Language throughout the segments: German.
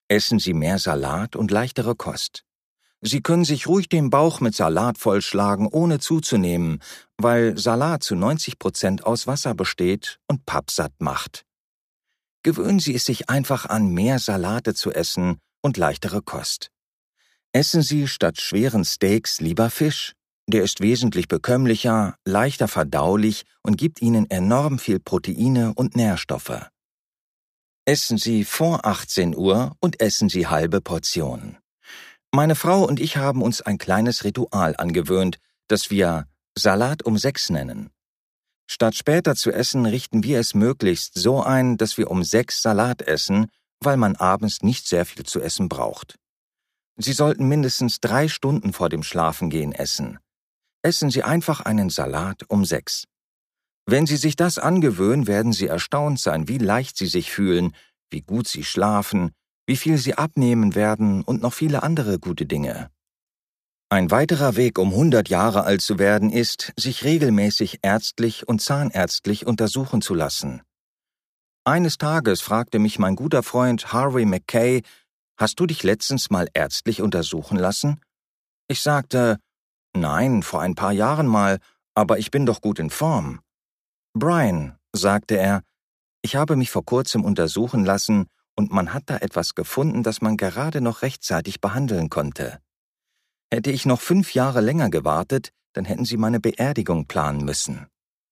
Essen Sie mehr Salat und leichtere Kost. Sie können sich ruhig den Bauch mit Salat vollschlagen, ohne zuzunehmen, weil Salat zu 90% aus Wasser besteht und pappsatt macht. Gewöhnen Sie es sich einfach an, mehr Salate zu essen und leichtere Kost. Essen Sie statt schweren Steaks lieber Fisch. Der ist wesentlich bekömmlicher, leichter verdaulich und gibt Ihnen enorm viel Proteine und Nährstoffe. Essen Sie vor 18 Uhr und essen Sie halbe Portionen. Meine Frau und ich haben uns ein kleines Ritual angewöhnt, das wir Salat um 6 nennen. Statt später zu essen, richten wir es möglichst so ein, dass wir um 6 Salat essen, weil man abends nicht sehr viel zu essen braucht. Sie sollten mindestens 3 Stunden vor dem Schlafengehen essen. Essen Sie einfach einen Salat um 6. Wenn Sie sich das angewöhnen, werden Sie erstaunt sein, wie leicht Sie sich fühlen, wie gut Sie schlafen, wie viel Sie abnehmen werden und noch viele andere gute Dinge. Ein weiterer Weg, um 100 Jahre alt zu werden, ist, sich regelmäßig ärztlich und zahnärztlich untersuchen zu lassen. Eines Tages fragte mich mein guter Freund Harvey Mackay: Hast du dich letztens mal ärztlich untersuchen lassen? Ich sagte: Nein, vor ein paar Jahren mal, aber ich bin doch gut in Form. Brian, sagte er, ich habe mich vor kurzem untersuchen lassen und man hat da etwas gefunden, das man gerade noch rechtzeitig behandeln konnte. Hätte ich noch 5 Jahre länger gewartet, dann hätten sie meine Beerdigung planen müssen.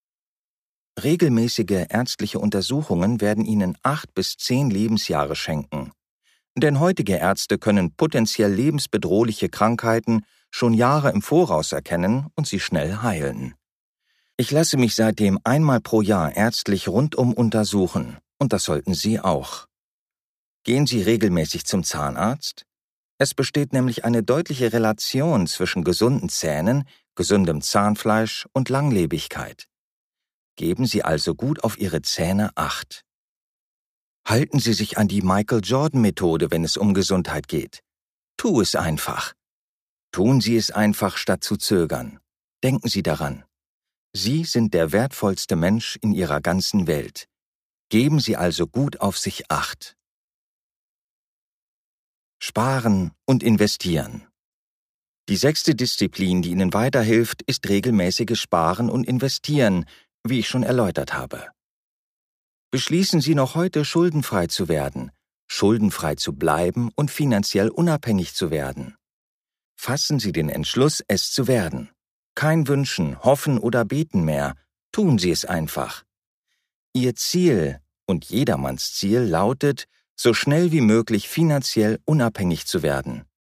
Regelmäßige ärztliche Untersuchungen werden Ihnen 8 bis 10 Lebensjahre schenken. Denn heutige Ärzte können potenziell lebensbedrohliche Krankheiten schon Jahre im Voraus erkennen und sie schnell heilen. Ich lasse mich seitdem einmal pro Jahr ärztlich rundum untersuchen, und das sollten Sie auch. Gehen Sie regelmäßig zum Zahnarzt? Es besteht nämlich eine deutliche Relation zwischen gesunden Zähnen, gesundem Zahnfleisch und Langlebigkeit. Geben Sie also gut auf Ihre Zähne Acht. Halten Sie sich an die Michael-Jordan-Methode, wenn es um Gesundheit geht. Tu es einfach. Tun Sie es einfach, statt zu zögern. Denken Sie daran. Sie sind der wertvollste Mensch in Ihrer ganzen Welt. Geben Sie also gut auf sich Acht. Sparen und investieren. Die 6. Disziplin, die Ihnen weiterhilft, ist regelmäßiges Sparen und Investieren, wie ich schon erläutert habe. Beschließen Sie noch heute, schuldenfrei zu werden, schuldenfrei zu bleiben und finanziell unabhängig zu werden. Fassen Sie den Entschluss, es zu werden. Kein Wünschen, Hoffen oder Beten mehr, tun Sie es einfach. Ihr Ziel und jedermanns Ziel lautet, so schnell wie möglich finanziell unabhängig zu werden.